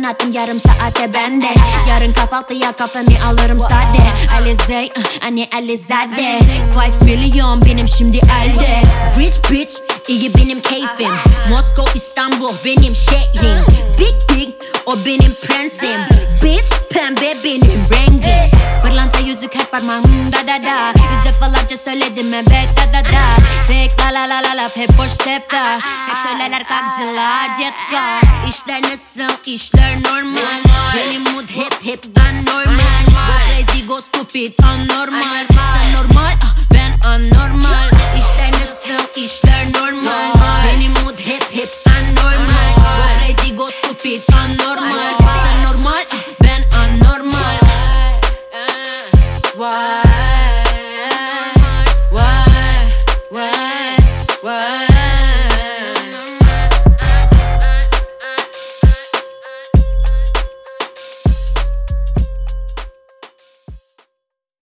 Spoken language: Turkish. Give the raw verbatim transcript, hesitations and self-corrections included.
attım yarım saate bende. Yarın kahvaltıya kafemi alırım sade. Alizé, hani Alizade. Five milyon benim şimdi elde. Rich bitch, iyi benim keyfim. Moskova, İstanbul benim şehrim. Big big, o benim prensim. Bitch, pembe benim rengim. Pırlanta yüzük hep parmağımda da da. Yüz defalarca söyledim evet da da da. Fake la la la la laf hep boş sevda. Hep söylerler kalkcılar cetka. İşler nasıl, işler normal. Benim mood hep hep ben normal. Go crazy, go stupid, anormal. Sen normal,